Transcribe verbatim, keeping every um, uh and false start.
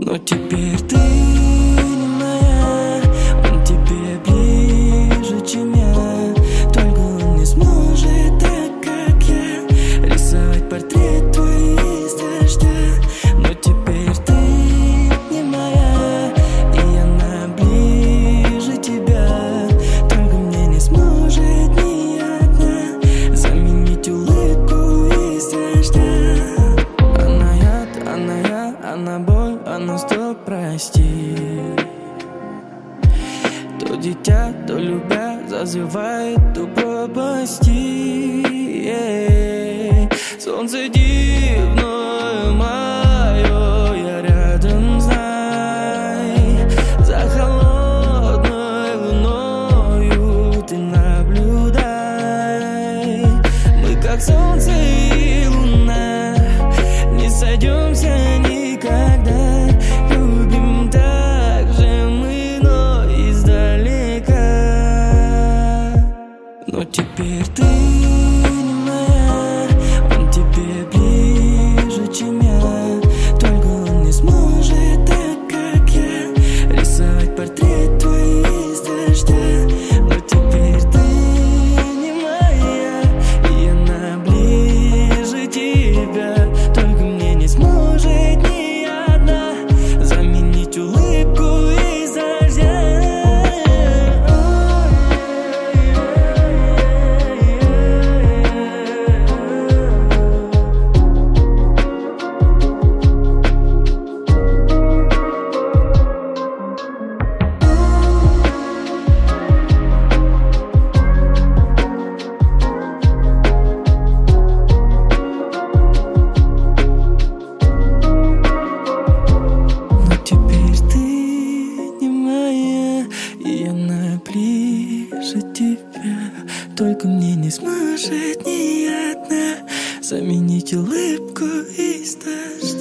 Но теперь ты не моя, он тебе ближе, чем я. Только он не сможет так, как я, рисовать портрет твой из дождя. Но теперь ты не моя, и она ближе тебя. Только мне не сможет ни одна заменить улыбку из дождя. Она яд, она я, она боль, она стоп, прости. То дитя, то любя, зазывает, то пропасти. Yeah. Солнце дивное мое, я рядом, знай. За холодной луною ты наблюдай. Мы как солнце и луна, не сойдемся никогда. Любим так же мы, но издалека. Но теперь ты не моя, он тебе ближе, чем я. Только он не сможет так, как я, рисовать портрет твой из дождя. Но теперь ты не моя, и она ближе тебя. Только мне не сможет ни одна заменить улыбку из дождя. Но теперь ты не моя, и она ближе тебя. Только мне не сможет ни одна заменить улыбку из дождя.